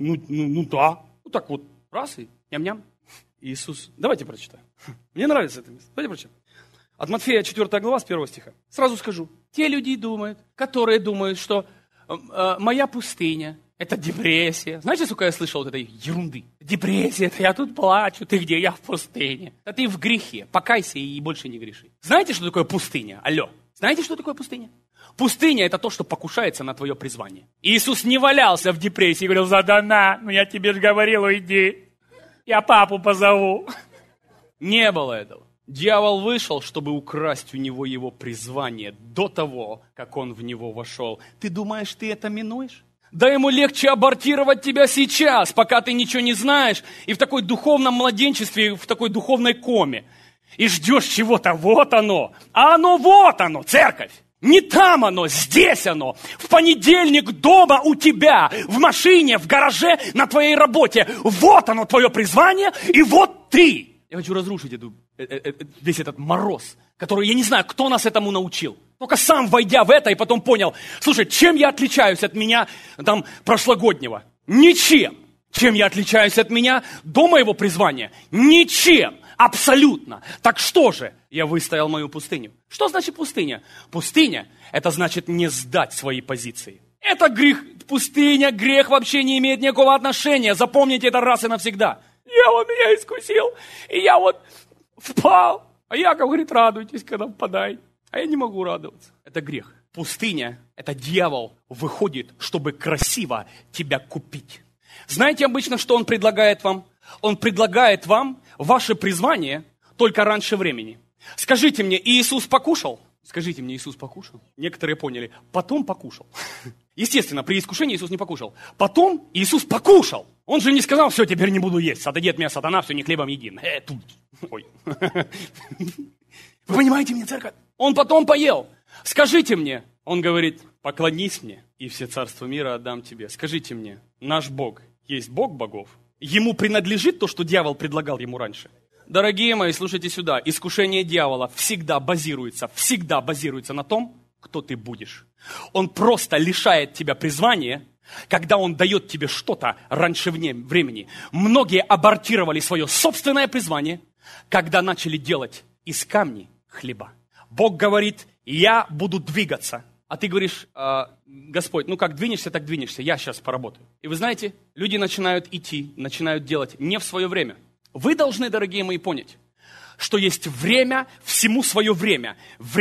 Да. Так вот, раз и ням-ням. Иисус. Давайте прочитаем. Мне нравится это место. Давайте прочитаем. От Матфея 4 глава с 1 стиха. Сразу скажу. Те люди которые думают, что моя пустыня – это депрессия. Знаете, сколько я слышал вот этой ерунды? Депрессия – это я тут плачу. Ты где? Я в пустыне. Да ты в грехе. Покайся и больше не греши. Знаете, что такое пустыня? Алло. Знаете, что такое пустыня? Пустыня – это то, что покушается на твое призвание. Иисус не валялся в депрессии и говорил, Сатана, я тебе же говорил, уйди. Я папу позову. Не было этого. Дьявол вышел, чтобы украсть у него его призвание до того, как он в него вошел. Ты думаешь, ты это минуешь? Да ему легче абортировать тебя сейчас, пока ты ничего не знаешь, и в такой духовном младенчестве, и в такой духовной коме. И ждешь чего-то, вот оно. А оно вот оно, церковь. Не там оно, здесь оно. В понедельник дома у тебя, в машине, в гараже, на твоей работе. Вот оно, твое призвание, и вот ты. Я хочу разрушить весь этот мороз, который, я не знаю, кто нас этому научил. Только сам, войдя в это, и потом понял, слушай, чем я отличаюсь от меня там прошлогоднего? Ничем. Чем я отличаюсь от меня до моего призвания? Ничем. Абсолютно. Так что же? Я выстоял мою пустыню. Что значит пустыня? Пустыня – это значит не сдать свои позиции. Это грех. Пустыня, грех вообще не имеет никакого отношения. Запомните это раз и навсегда. Дьявол меня искусил, и я вот впал. А Яков говорит, радуйтесь, когда впадаете. А я не могу радоваться. Это грех. Пустыня – это дьявол выходит, чтобы красиво тебя купить. Знаете обычно, что он предлагает вам? Он предлагает вам ваше призвание только раньше времени. Скажите мне, Иисус покушал? Скажите мне, Иисус покушал? Некоторые поняли, потом покушал. Естественно, при искушении Иисус не покушал. Потом Иисус покушал. Он же не сказал, все, теперь не буду есть. Отойди от меня, сатана, все, не хлебом един. Ой. Вы понимаете меня, церковь? Он потом поел. Скажите мне. Он говорит, поклонись мне, и все царства мира отдам тебе. Скажите мне, наш Бог есть Бог богов? Ему принадлежит то, что дьявол предлагал ему раньше? Дорогие мои, слушайте сюда. Искушение дьявола всегда базируется на том, кто ты будешь. Он просто лишает тебя призвания, когда он дает тебе что-то раньше времени. Многие абортировали свое собственное призвание, когда начали делать из камней хлеба. Бог говорит, я буду двигаться. А ты говоришь, Господь, ну как двинешься, так двинешься, я сейчас поработаю. И вы знаете, люди начинают идти, начинают делать не в свое время. Вы должны, дорогие мои, понять, что есть время, всему свое время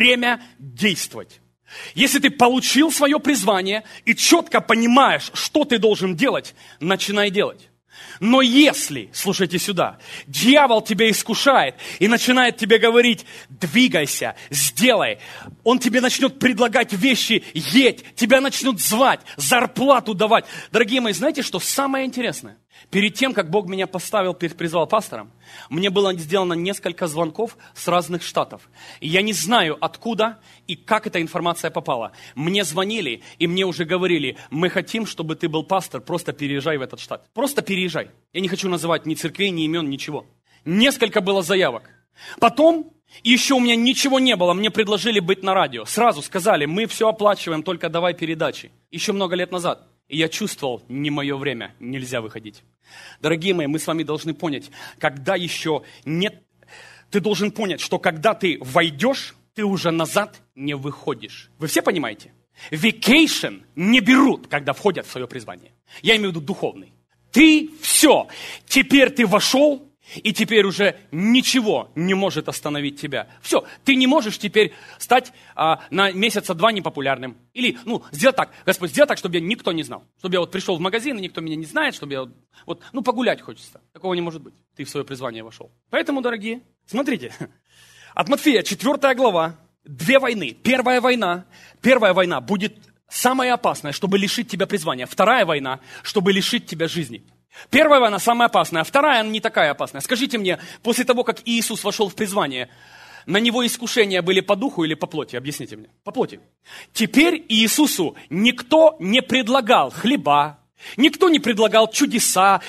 действовать. Если ты получил свое призвание и четко понимаешь, что ты должен делать, начинай делать. Но если, слушайте сюда, дьявол тебя искушает и начинает тебе говорить, двигайся, сделай, он тебе начнет предлагать вещи, едь, тебя начнут звать, зарплату давать. Дорогие мои, знаете, что самое интересное? Перед тем, как Бог меня призвал пастором, мне было сделано несколько звонков с разных штатов. И я не знаю, откуда и как эта информация попала. Мне звонили, и мне уже говорили, мы хотим, чтобы ты был пастор, просто переезжай в этот штат. Просто переезжай. Я не хочу называть ни церквей, ни имен, ничего. Несколько было заявок. Потом, еще у меня ничего не было, мне предложили быть на радио. Сразу сказали, мы все оплачиваем, только давай передачи. Еще много лет назад. И я чувствовал, не мое время, нельзя выходить. Дорогие мои, мы с вами должны понять, когда еще нет... Ты должен понять, что когда ты войдешь, ты уже назад не выходишь. Вы все понимаете? Vacation не берут, когда входят в свое призвание. Я имею в виду духовный. Ты все, теперь ты вошел, и теперь уже ничего не может остановить тебя. Все, ты не можешь теперь стать на месяца 2 непопулярным. Или, сделать так, Господь, сделай так, чтобы никто не знал. Чтобы я пришел в магазин, и никто меня не знает, чтобы я погулять хочется. Такого не может быть. Ты в свое призвание вошел. Поэтому, дорогие, смотрите. От Матфея, 4 глава, 2 войны. Первая война будет самая опасная, чтобы лишить тебя призвания. Вторая война, чтобы лишить тебя жизни. Первая война самая опасная, а вторая не такая опасная. Скажите мне, после того, как Иисус вошел в призвание, на него искушения были по духу или по плоти? Объясните мне. По плоти. Теперь Иисусу никто не предлагал хлеба, никто не предлагал чудеса,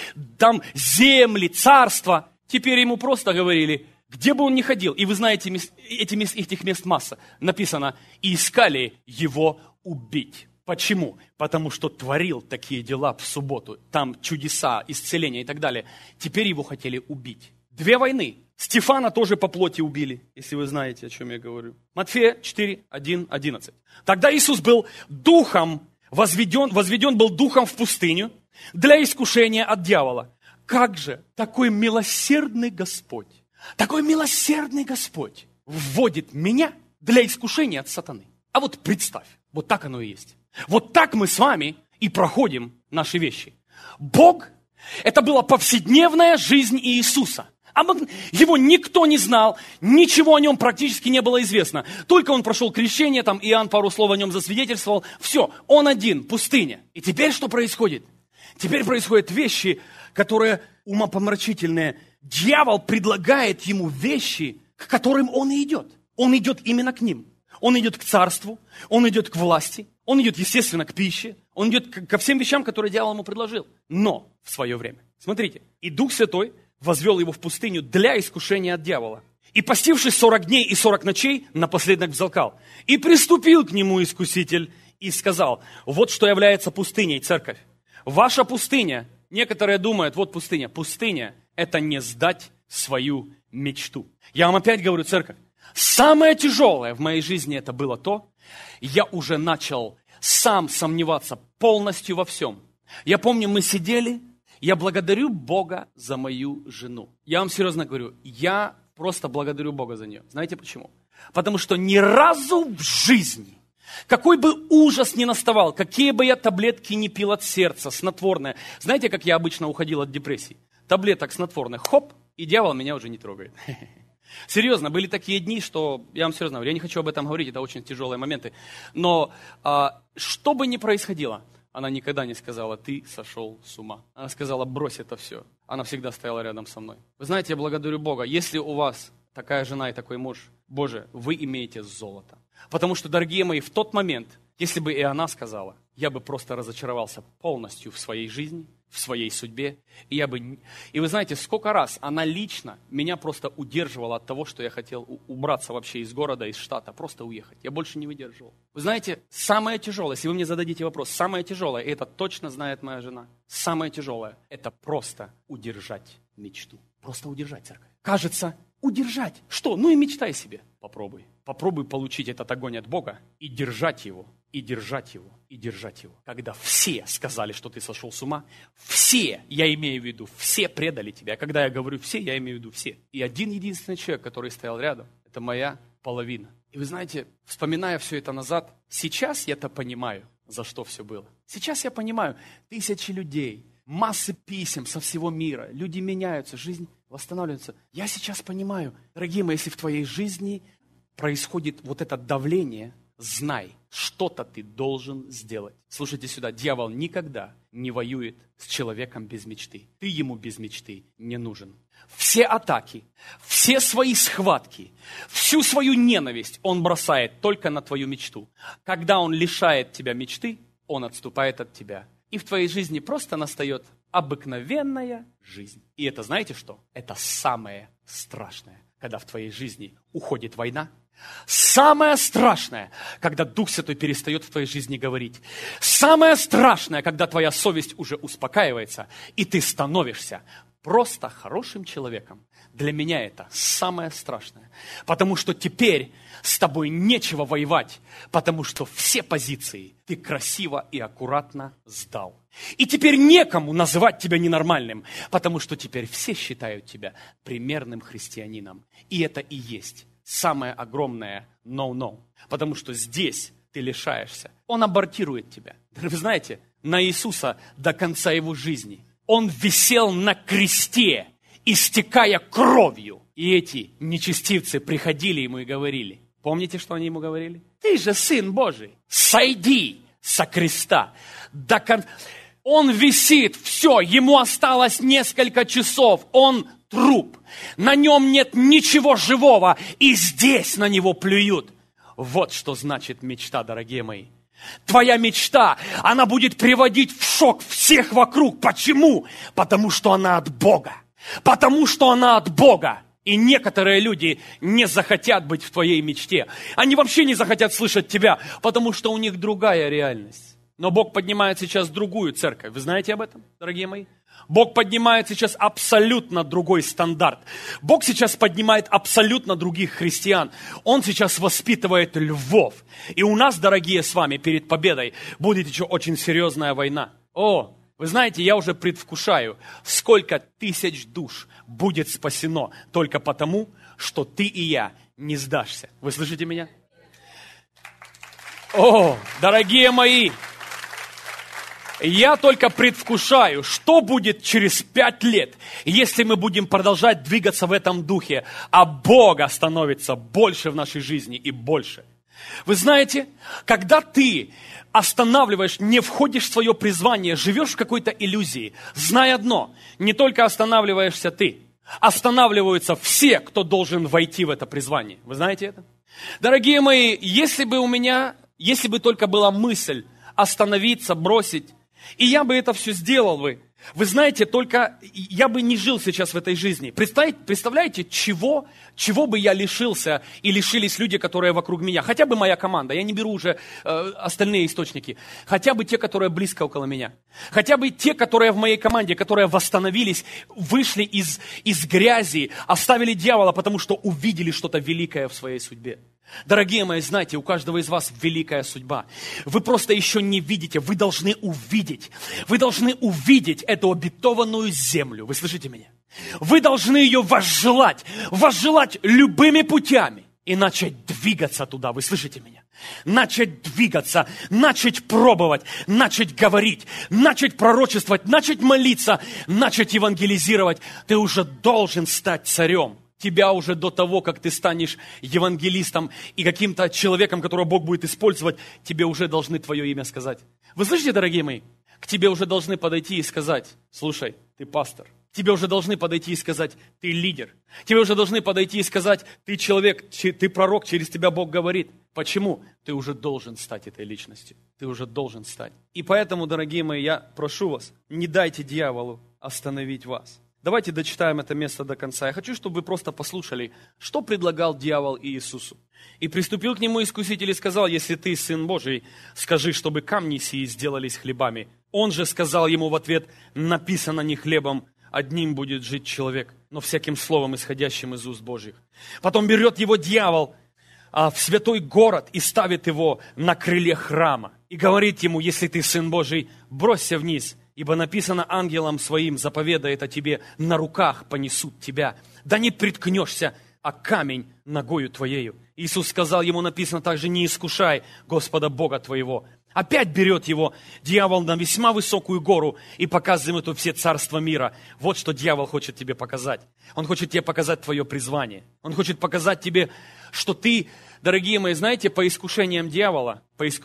земли, царства. Теперь ему просто говорили, где бы он ни ходил, и вы знаете, этих мест масса, написано, и искали его убить. Почему? Потому что творил такие дела в субботу. Там чудеса, исцеления и так далее. Теперь его хотели убить. 2 войны. Стефана тоже по плоти убили, если вы знаете, о чем я говорю. Матфея 4, 1, 11. Тогда Иисус был духом, возведен был духом в пустыню для искушения от дьявола. Как же такой милосердный Господь вводит меня для искушения от сатаны? А вот представь, вот так оно и есть. Вот так мы с вами и проходим наши вещи. Бог – это была повседневная жизнь Иисуса. Его никто не знал, ничего о нем практически не было известно. Только он прошел крещение, там Иоанн пару слов о нем засвидетельствовал. Все, он один, пустыня. И теперь что происходит? Теперь происходят вещи, которые умопомрачительные. Дьявол предлагает ему вещи, к которым он и идет. Он идет именно к ним. Он идет к царству, он идет к власти, он идет, естественно, к пище, он идет ко всем вещам, которые дьявол ему предложил. Но в свое время. Смотрите, и Дух Святой возвел его в пустыню для искушения от дьявола. И постившись 40 дней и 40 ночей, напоследок взалкал. И приступил к нему искуситель и сказал: вот что является пустыней, церковь. Ваша пустыня, некоторые думают, вот пустыня. Пустыня – это не сдать свою мечту. Я вам опять говорю, церковь, самое тяжелое в моей жизни это было то, я уже начал сам сомневаться полностью во всем. Я помню, мы сидели, я благодарю Бога за мою жену. Я вам серьезно говорю, я просто благодарю Бога за нее. Знаете почему? Потому что ни разу в жизни, какой бы ужас ни наставал, какие бы я таблетки ни пил от сердца, снотворное. Знаете, как я обычно уходил от депрессии? Таблеток снотворных, хоп, и дьявол меня уже не трогает. Серьезно, были такие дни, что, я вам серьезно говорю, я не хочу об этом говорить, это очень тяжелые моменты. Но что бы ни происходило, она никогда не сказала: ты сошел с ума. Она сказала: брось это все. Она всегда стояла рядом со мной. Вы знаете, я благодарю Бога, если у вас такая жена и такой муж, Боже, вы имеете золото. Потому что, дорогие мои, в тот момент, если бы и она сказала, я бы просто разочаровался полностью в своей жизни, в своей судьбе. И вы знаете, сколько раз она лично меня просто удерживала от того, что я хотел убраться вообще из города, из штата, просто уехать. Я больше не выдерживал. Вы знаете, самое тяжелое, если вы мне зададите вопрос, самое тяжелое, и это точно знает моя жена, самое тяжелое, это просто удержать мечту. Просто удержать, церковь. Кажется, удержать. Что? Ну и мечтай себе. Попробуй. Попробуй получить этот огонь от Бога и держать его, и держать его, и держать его. Когда все сказали, что ты сошел с ума, все, я имею в виду, все предали тебя. А когда я говорю все, я имею в виду все. И один единственный человек, который стоял рядом, это моя половина. И вы знаете, вспоминая все это назад, сейчас я-то понимаю, за что все было. Сейчас я понимаю, тысячи людей, массы писем со всего мира, люди меняются, жизнь восстанавливается. Я сейчас понимаю, дорогие мои, если в твоей жизни происходит вот это давление, знай, что-то ты должен сделать. Слушайте сюда, дьявол никогда не воюет с человеком без мечты. Ты ему без мечты не нужен. Все атаки, все свои схватки, всю свою ненависть он бросает только на твою мечту. Когда он лишает тебя мечты, он отступает от тебя. И в твоей жизни просто настает обыкновенная жизнь. И это знаете что? Это самое страшное, когда в твоей жизни уходит война. Самое страшное, когда Дух Святой перестает в твоей жизни говорить. Самое страшное, когда твоя совесть уже успокаивается, и ты становишься просто хорошим человеком. Для меня это самое страшное. Потому что теперь с тобой нечего воевать, потому что все позиции ты красиво и аккуратно сдал. И теперь некому называть тебя ненормальным, потому что теперь все считают тебя примерным христианином. И это и есть самое огромное no-no. Потому что здесь ты лишаешься. Он абортирует тебя. Вы знаете, на Иисуса до конца его жизни он висел на кресте, истекая кровью. И эти нечестивцы приходили ему и говорили. Помните, что они ему говорили? Ты же Сын Божий, сойди со креста. Он висит, все, ему осталось несколько часов, он труп. На нем нет ничего живого, и здесь на него плюют. Вот что значит мечта, дорогие мои. Твоя мечта, она будет приводить в шок всех вокруг. Почему? Потому что она от Бога. Потому что она от Бога. И некоторые люди не захотят быть в твоей мечте. Они вообще не захотят слышать тебя, потому что у них другая реальность. Но Бог поднимает сейчас другую церковь. Вы знаете об этом, дорогие мои? Бог поднимает сейчас абсолютно другой стандарт. Бог сейчас поднимает абсолютно других христиан. Он сейчас воспитывает львов. И у нас, дорогие, с вами перед победой будет еще очень серьезная война. О, вы знаете, я уже предвкушаю, сколько тысяч душ будет спасено только потому, что ты и я не сдашься. Вы слышите меня? О, дорогие мои! Я только предвкушаю, что будет через 5 лет, если мы будем продолжать двигаться в этом духе, а Бога становится больше в нашей жизни и больше. Вы знаете, когда ты останавливаешь, не входишь в свое призвание, живешь в какой-то иллюзии, знай одно, не только останавливаешься ты, останавливаются все, кто должен войти в это призвание. Вы знаете это? Дорогие мои, если бы только была мысль остановиться, бросить, и я бы это все сделал бы. Вы знаете, только я бы не жил сейчас в этой жизни. Представляете, чего бы я лишился и лишились люди, которые вокруг меня? Хотя бы моя команда, я не беру уже остальные источники. Хотя бы те, которые близко около меня. Хотя бы те, которые в моей команде, которые восстановились, вышли из грязи, оставили дьявола, потому что увидели что-то великое в своей судьбе. Дорогие мои, знаете, у каждого из вас великая судьба. Вы просто еще не видите, вы должны увидеть. Вы должны увидеть эту обетованную землю. Вы слышите меня? Вы должны ее возжелать любыми путями и начать двигаться туда. Вы слышите меня? Начать двигаться, начать пробовать, начать говорить, начать пророчествовать, начать молиться, начать евангелизировать. Ты уже должен стать царем. Тебя уже до того, как ты станешь евангелистом и каким-то человеком, которого Бог будет использовать, тебе уже должны твое имя сказать. Вы слышите, дорогие мои? К тебе уже должны подойти и сказать: слушай, ты пастор. К тебе уже должны подойти и сказать: ты лидер. К тебе уже должны подойти и сказать: ты человек, ты пророк, через тебя Бог говорит. Почему? Ты уже должен стать этой личностью. Ты уже должен стать. И поэтому, дорогие мои, я прошу вас, не дайте дьяволу остановить вас. Давайте дочитаем это место до конца. Я хочу, чтобы вы просто послушали, что предлагал дьявол Иисусу. «И приступил к нему искуситель и сказал: если ты Сын Божий, скажи, чтобы камни сии сделались хлебами. Он же сказал ему в ответ: написано, не хлебом одним будет жить человек, но всяким словом, исходящим из уст Божьих». Потом берет его дьявол в святой город и ставит его на крыле храма. И говорит ему: если ты Сын Божий, бросься вниз, ибо написано: ангелам своим заповедает о тебе, на руках понесут тебя, да не приткнешься, а камень ногою твоею. Иисус сказал ему: написано также: не искушай Господа Бога твоего. Опять берет его дьявол на весьма высокую гору и показывает ему все царства мира. Вот что дьявол хочет тебе показать. Он хочет тебе показать твое призвание. Он хочет показать тебе, что ты, дорогие мои, знаете, по искушениям дьявола,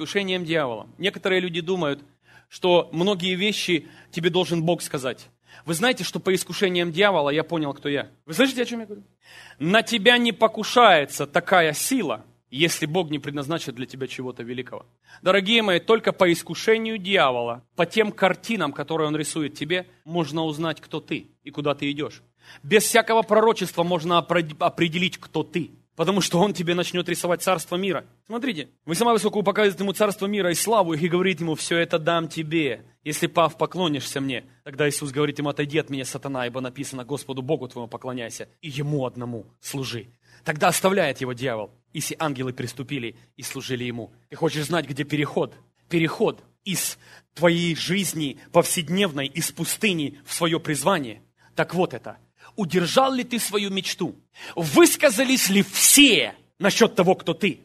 некоторые люди думают, что многие вещи тебе должен Бог сказать. Вы знаете, что по искушениям дьявола я понял, кто я. Вы слышите, о чем я говорю? На тебя не покушается такая сила, если Бог не предназначит для тебя чего-то великого. Дорогие мои, только по искушению дьявола, по тем картинам, которые он рисует тебе, можно узнать, кто ты и куда ты идешь. Без всякого пророчества можно определить, кто ты. Потому что он тебе начнет рисовать царство мира. Смотрите, вы сама высокую показывает ему царство мира и славу, и говорит ему: все это дам тебе, если, пав, поклонишься мне. Тогда Иисус говорит ему: отойди от меня, сатана, ибо написано: Господу Богу твоему поклоняйся, и ему одному служи. Тогда оставляет его дьявол, и все ангелы приступили и служили ему. Ты хочешь знать, где переход? Переход из твоей жизни повседневной, из пустыни в свое призвание. Так вот это. Удержал ли ты свою мечту? Высказались ли все насчет того, кто ты?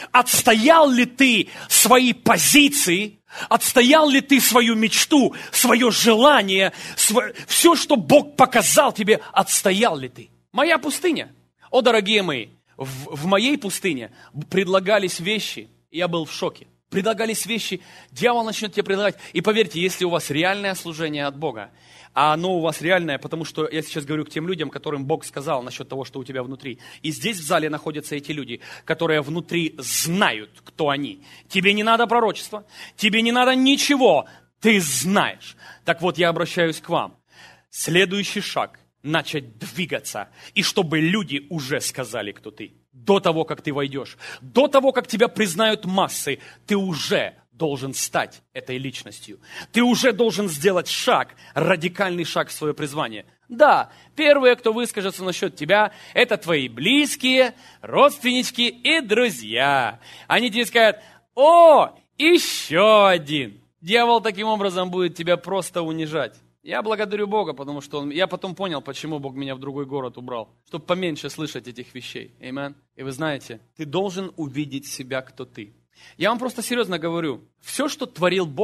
Отстоял ли ты свои позиции? Отстоял ли ты свою мечту, свое желание, все, что Бог показал тебе, отстоял ли ты? Моя пустыня. О, дорогие мои, в моей пустыне предлагались вещи, и я был в шоке. Предлагались вещи, дьявол начнет тебе предлагать. И поверьте, если у вас реальное служение от Бога, а оно у вас реальное, потому что я сейчас говорю к тем людям, которым Бог сказал насчет того, что у тебя внутри. И здесь в зале находятся эти люди, которые внутри знают, кто они. Тебе не надо пророчества, тебе не надо ничего, ты знаешь. Так вот, я обращаюсь к вам. Следующий шаг – начать двигаться, и чтобы люди уже сказали, кто ты. До того, как ты войдешь, до того, как тебя признают массы, ты уже должен стать этой личностью. Ты уже должен сделать шаг, радикальный шаг в свое призвание. Да, первые, кто выскажется насчет тебя, это твои близкие, родственнички и друзья. Они тебе скажут: о, еще один. Дьявол таким образом будет тебя просто унижать. Я благодарю Бога, потому что я потом понял, почему Бог меня в другой город убрал. Чтобы поменьше слышать этих вещей. Аминь. И вы знаете, ты должен увидеть себя, кто ты. Я вам просто серьезно говорю. Все, что творил Бог,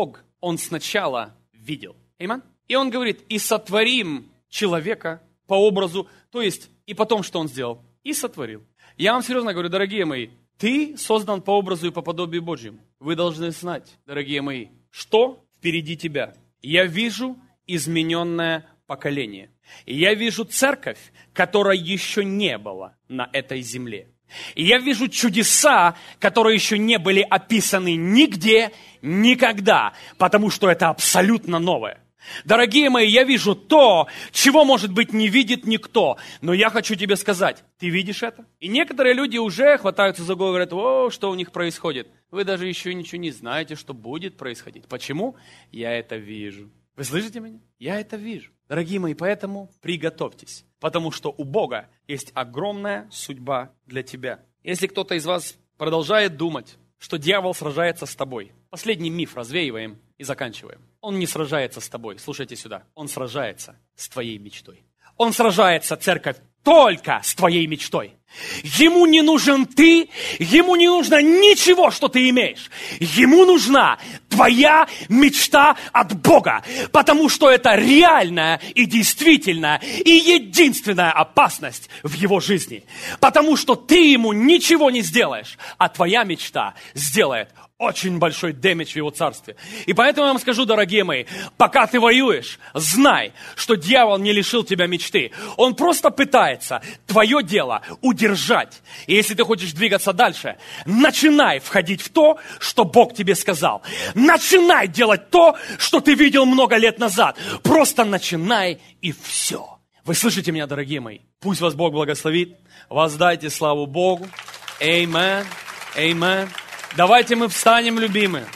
Он сначала видел. Аминь. И он говорит, и сотворим человека по образу, то есть, и потом, что он сделал? И сотворил. Я вам серьезно говорю, дорогие мои, ты создан по образу и по подобию Божьему. Вы должны знать, дорогие мои, что впереди тебя. Я вижу измененное поколение. И я вижу церковь, которой еще не было на этой земле. И я вижу чудеса, которые еще не были описаны нигде, никогда, потому что это абсолютно новое. Дорогие мои, я вижу то, чего, может быть, не видит никто. Но я хочу тебе сказать, ты видишь это? И некоторые люди уже хватаются за голову и говорят, о, что у них происходит. Вы даже еще ничего не знаете, что будет происходить. Почему? Я это вижу. Вы слышите меня? Я это вижу. Дорогие мои, поэтому приготовьтесь. Потому что у Бога есть огромная судьба для тебя. Если кто-то из вас продолжает думать, что дьявол сражается с тобой, последний миф развеиваем и заканчиваем. Он не сражается с тобой, слушайте сюда, он сражается с твоей мечтой. Он сражается, церковь, только с твоей мечтой. Ему не нужен ты, ему не нужно ничего, что ты имеешь. Ему нужна твоя мечта от Бога, потому что это реальная и действительная и единственная опасность в его жизни. Потому что ты ему ничего не сделаешь, а твоя мечта сделает очень большой дэмидж в его царстве. И поэтому я вам скажу, дорогие мои, пока ты воюешь, знай, что дьявол не лишил тебя мечты. Он просто пытается твое дело удержать. И если ты хочешь двигаться дальше, начинай входить в то, что Бог тебе сказал. Начинай делать то, что ты видел много лет назад. Просто начинай и все. Вы слышите меня, дорогие мои? Пусть вас Бог благословит. Воздайте славу Богу. Аминь. Аминь. Давайте мы встанем, любимые.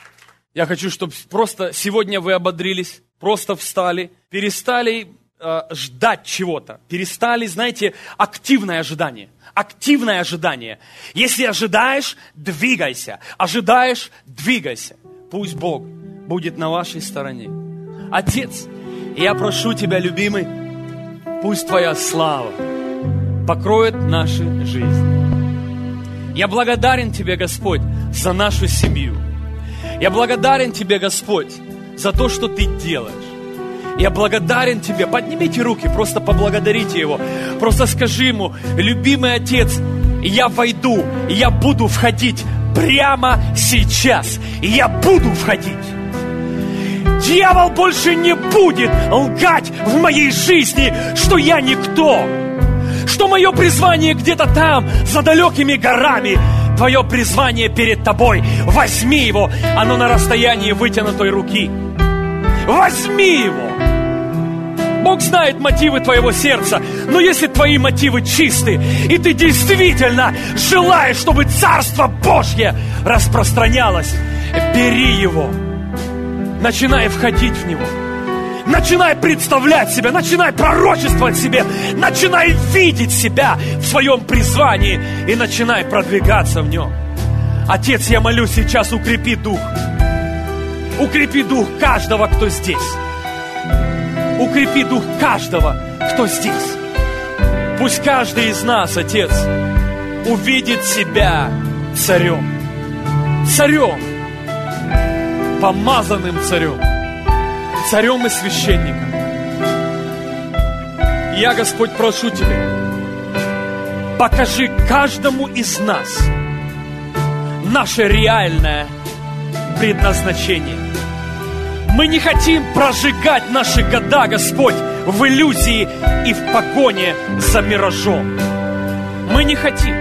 Я хочу, чтобы просто сегодня вы ободрились, просто встали, перестали ждать чего-то, перестали, знаете, активное ожидание. Активное ожидание. Если ожидаешь, двигайся. Ожидаешь, двигайся. Пусть Бог будет на вашей стороне. Отец, я прошу Тебя, любимый, пусть Твоя слава покроет наши жизни. Я благодарен Тебе, Господь, за нашу семью. Я благодарен Тебе, Господь, за то, что Ты делаешь. Я благодарен Тебе. Поднимите руки, просто поблагодарите Его. Просто скажи Ему, любимый Отец, я войду, я буду входить прямо сейчас. И я буду входить. Дьявол больше не будет лгать в моей жизни, что я никто. Что мое призвание где-то там, за далекими горами. Твое призвание перед тобой. Возьми его, оно на расстоянии вытянутой руки. Возьми его. Бог знает мотивы твоего сердца, но если твои мотивы чисты, и ты действительно желаешь, чтобы Царство Божье распространялось, бери его. Начинай входить в него. Начинай представлять себя, начинай пророчествовать себе, начинай видеть себя в своем призвании и начинай продвигаться в нем. Отец, я молю сейчас, укрепи дух. Укрепи дух каждого, кто здесь. Укрепи дух каждого, кто здесь. Пусть каждый из нас, Отец, увидит себя царем. Царем. Помазанным царем. Царем и священником. Я, Господь, прошу Тебя, покажи каждому из нас наше реальное предназначение. Мы не хотим прожигать наши года, Господь, в иллюзии и в погоне за миражом. Мы не хотим.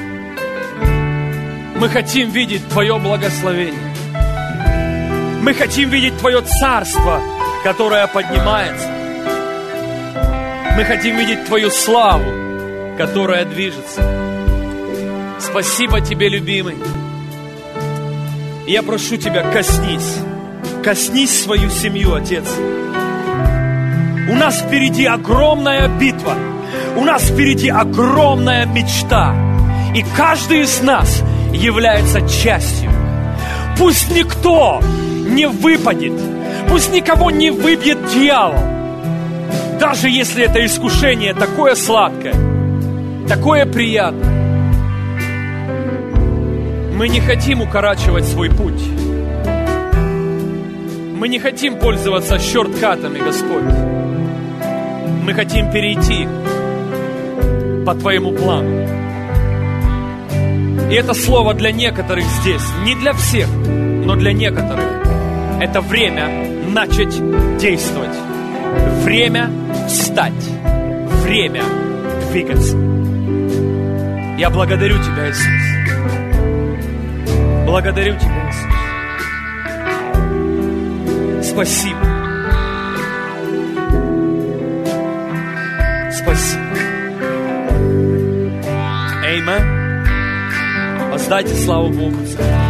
Мы хотим видеть Твое благословение. Мы хотим видеть Твое царство, которое поднимается. Мы хотим видеть Твою славу, которая движется. Спасибо Тебе, любимый. Я прошу Тебя, коснись. Коснись свою семью, Отец. У нас впереди огромная битва. У нас впереди огромная мечта. И каждый из нас является частью. Пусть никто не выпадет. Пусть никого не выбьет дьявол. Даже если это искушение такое сладкое, такое приятное. Мы не хотим укорачивать свой путь. Мы не хотим пользоваться шорткатами, Господь. Мы хотим перейти по Твоему плану. И это слово для некоторых здесь, не для всех, но для некоторых. Это время начать действовать. Время встать. Время двигаться. Я благодарю Тебя, Иисус. Благодарю Тебя, Иисус. Спасибо. Спасибо. Аминь. Воздайте славу Богу.